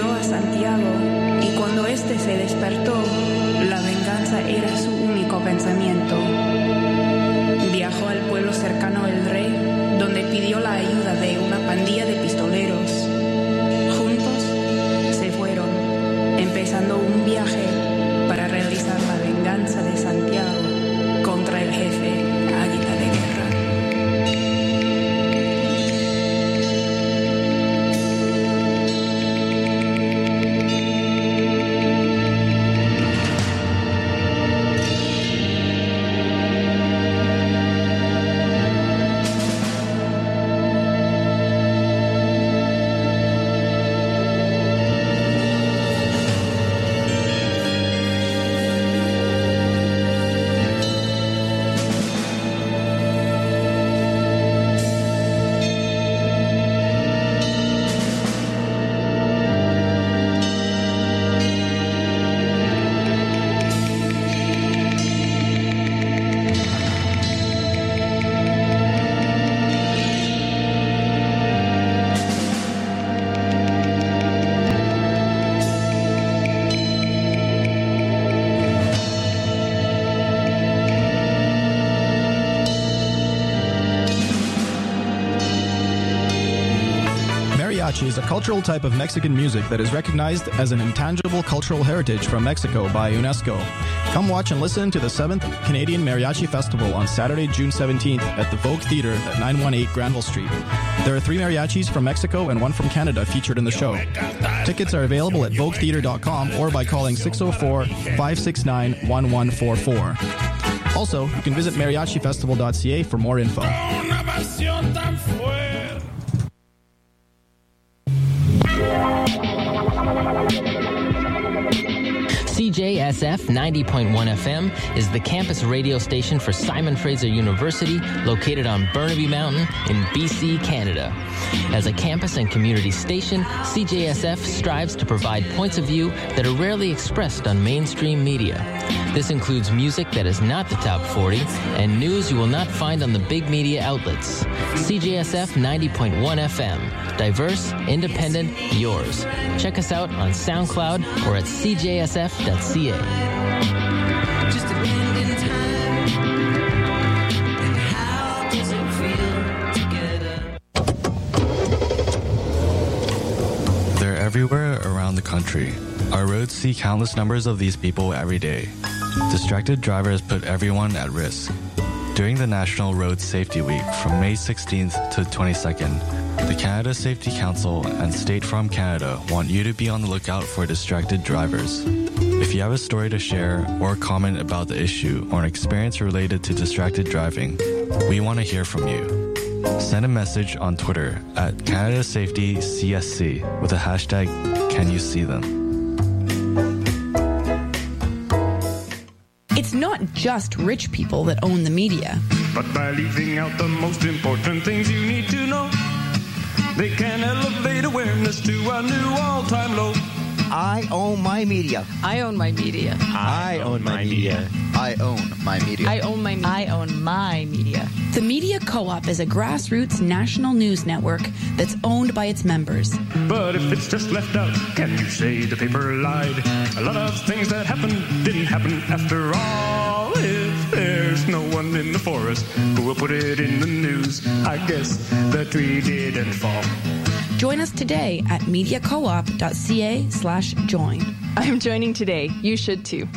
pidió a Santiago, y cuando éste se despertó, la venganza era su único pensamiento. Viajó al pueblo cercano El Rey, donde pidió la ayuda de una pandilla de pistoleros. Juntos se fueron, empezando un viaje para realizar la venganza de Santiago contra el jefe Águila de Guerra. Mariachi is a cultural type of Mexican music that is recognized as an intangible cultural heritage from Mexico by UNESCO. Come watch and listen to the 7th Canadian Mariachi Festival on Saturday, June 17th at the Vogue Theatre at 918 Granville Street. There are 3 mariachis from Mexico and 1 from Canada featured in the show. Tickets are available at voguetheatre.com or by calling 604-569-1144. Also, you can visit mariachifestival.ca for more info. CJSF 90.1 FM is the campus radio station for Simon Fraser University, located on Burnaby Mountain in BC, Canada. As a campus and community station, CJSF strives to provide points of view that are rarely expressed on mainstream media. This includes music that is not the top 40 and news you will not find on the big media outlets. CJSF 90.1 FM. Diverse, independent, yours. Check us out on SoundCloud or at cjsf.ca. Just a bend in time. And how does it feel together? They're everywhere around the country. Our roads see countless numbers of these people every day. Distracted drivers put everyone at risk. During the National Road Safety Week from May 16th to 22nd, the Canada Safety Council and State Farm Canada want you to be on the lookout for distracted drivers. If you have a story to share or comment about the issue or an experience related to distracted driving, we want to hear from you. Send a message on Twitter at Canada Safety CSC with the hashtag #CanYouSeeThem. It's not just rich people that own the media. But by leaving out the most important things you need to know, they can elevate awareness to a new all-time low. I own my media. I own my media. I own my media. I own my media. I own my media. I own my media. The Media Co-op is a grassroots national news network that's owned by its members. But if it's just left out, can you say the paper lied? A lot of things that happened didn't happen after all. If there's no one in the forest who will put it in the news, I guess the tree didn't fall. Join us today at mediacoop.ca/join. I'm joining today. You should too.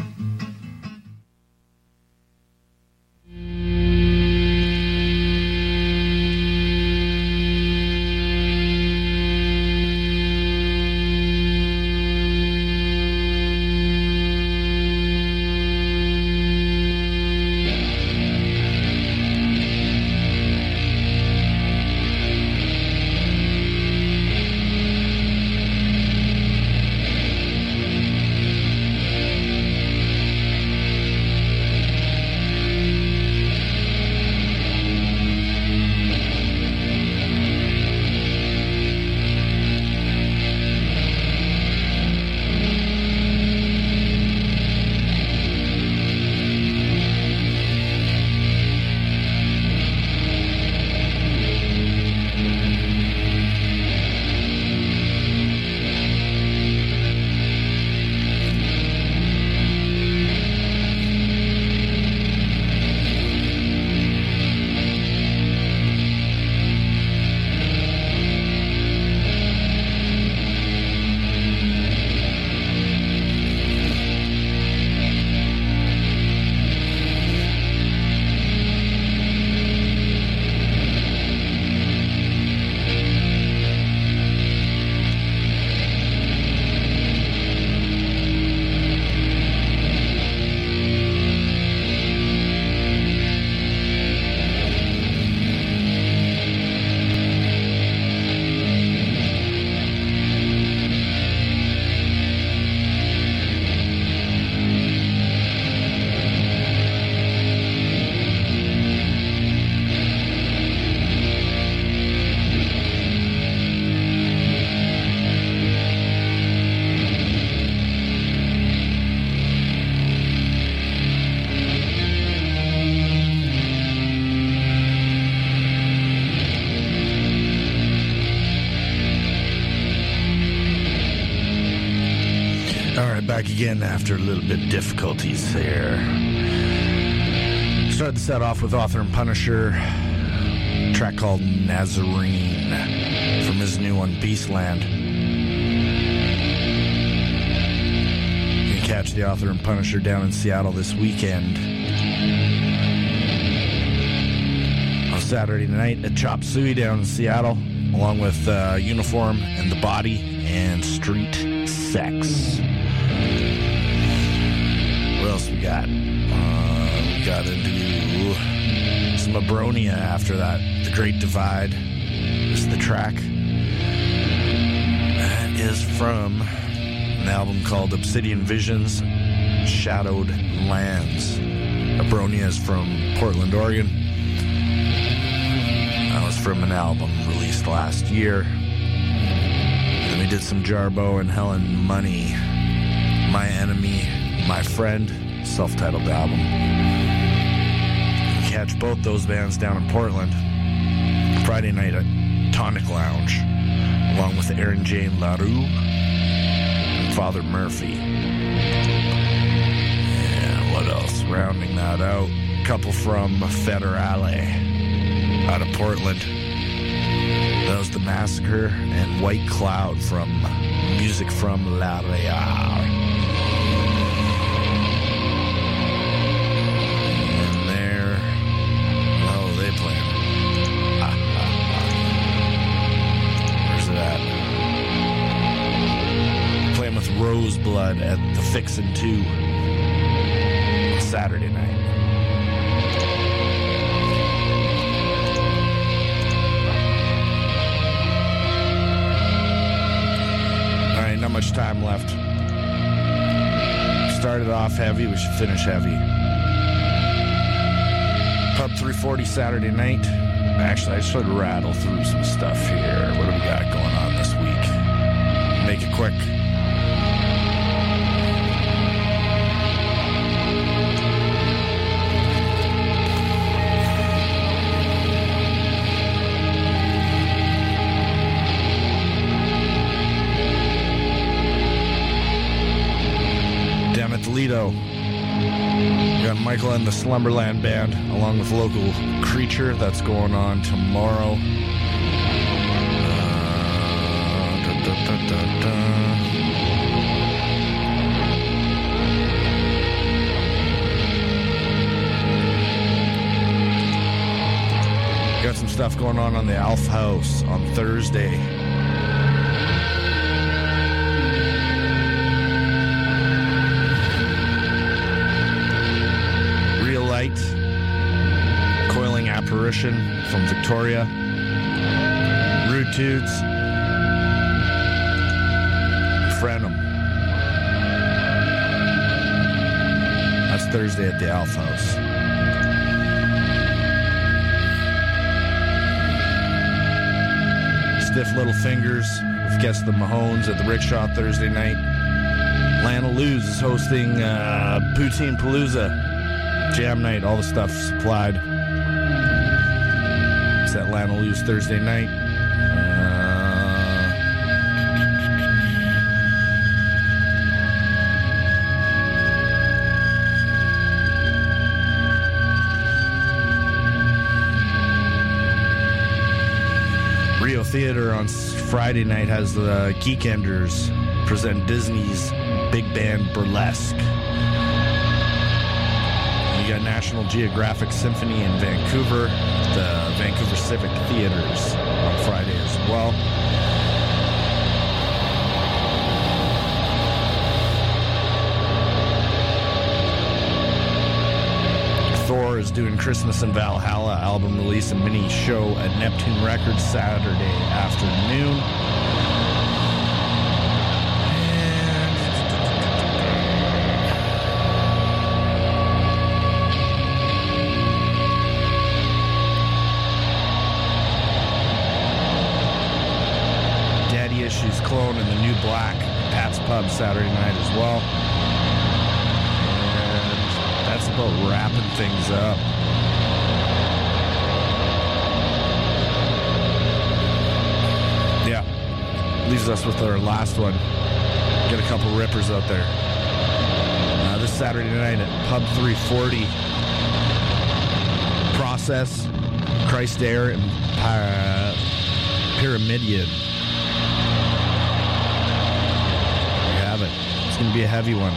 All right, back again after a little bit of difficulties here. Started the set off with Author and Punisher, a track called Nazarene from his new one, Beastland. You can catch the Author and Punisher down in Seattle this weekend. On Saturday night at Chop Suey down in Seattle, along with Uniform and The Body and Street Sex. What else we got? We got into some Abronia after that. The Great Divide is the track. That is from an album called Obsidian Visions, Shadowed Lands. Abronia is from Portland, Oregon. That was from an album released last year. And we did some Jarbo and Helen Money, My Enemy, My Friend, self-titled album. You can catch both those bands down in Portland Friday night at Tonic Lounge, along with Aaron Jane LaRue and Father Murphy. And what else? Rounding that out, a couple from Federale out of Portland. That was The Massacre and White Cloud from Music from La Real. And there, oh, they playing. Where's it at? Playing with Roseblood at the Fixin' 2 on Saturday night. Not much time left. Started off heavy, we should finish heavy. Pub 340 Saturday night. Actually, I should rattle through some stuff here. What do we got going on this week? Make it quick. Toledo. We got Michael and the Slumberland Band, along with local Creature. That's going on tomorrow. Got some stuff going on the Alf House on Thursday. Coiling Apparition from Victoria. Rude Toots. Frenum. That's Thursday at the Alf House. Stiff Little Fingers with Guess the Mahones at the Rickshaw Thursday night. Lana Luz is hosting Poutine Palooza Jam Night. All the stuff supplied. It's at Lana Luz Thursday night. Rio Theater on Friday night has the Geekenders present Disney's Big Band Burlesque. You got National Geographic Symphony in Vancouver, the Vancouver Civic Theaters on Friday as well. Thor is doing Christmas in Valhalla album release and mini show at Neptune Records Saturday afternoon. Daddy Issues Clone and the New Black at Pat's Pub Saturday night as well. That's about wrapping things up. Yeah. Leaves us with our last one. Get a couple rippers out there. This Saturday night at Pub 340. Process, Christ Air, and Pyramidion. There you have it. It's going to be a heavy one.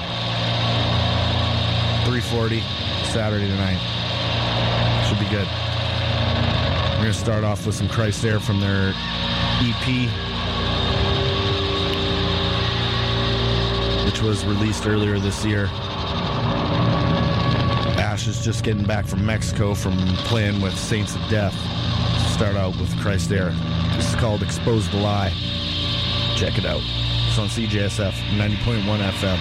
340 Saturday night. Should be good. We're going to start off with some Christ Air from their EP, which was released earlier this year. Ash is just getting back from Mexico from playing with Saints of Death. Start out with Christ Air. This is called Expose the Lie. Check it out. It's on CJSF 90.1 FM.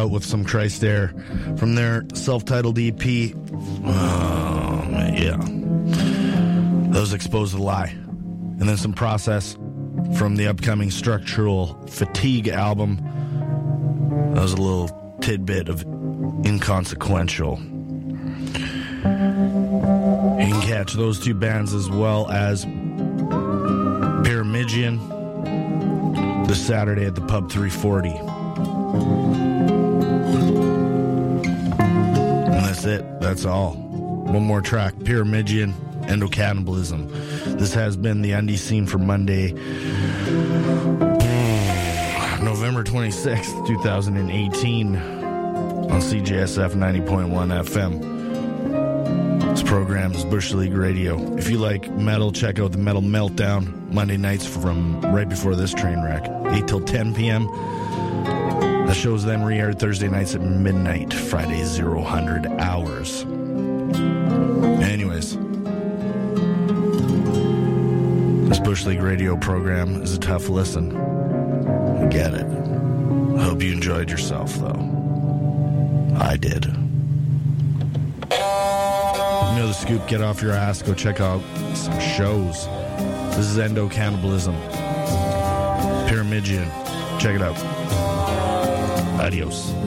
out with some Christ Air from their self-titled EP. Yeah. That was Exposed to the Lie. And then some Process from the upcoming Structural Fatigue album. That was a little tidbit of Inconsequential. You can catch those two bands as well as Pyramidion this Saturday at the Pub 340. And that's it. That's all. One more track. Pyramidion, Endocannibalism. This has been the Undie Scene for Monday, November 26th, 2018 on CJSF 90.1 FM. This program is Bush League Radio. If you like metal, check out the Metal Meltdown Monday nights from right before this train wreck, 8 till 10 p.m. The show's then re-aired Thursday nights at midnight, Friday 0000 hours. Anyways, this Bush League Radio program is a tough listen. I get it. I hope you enjoyed yourself, though. I did. You know the scoop, get off your ass, go check out some shows. This is Endocannibalism. Pyramidion. Check it out. Adios.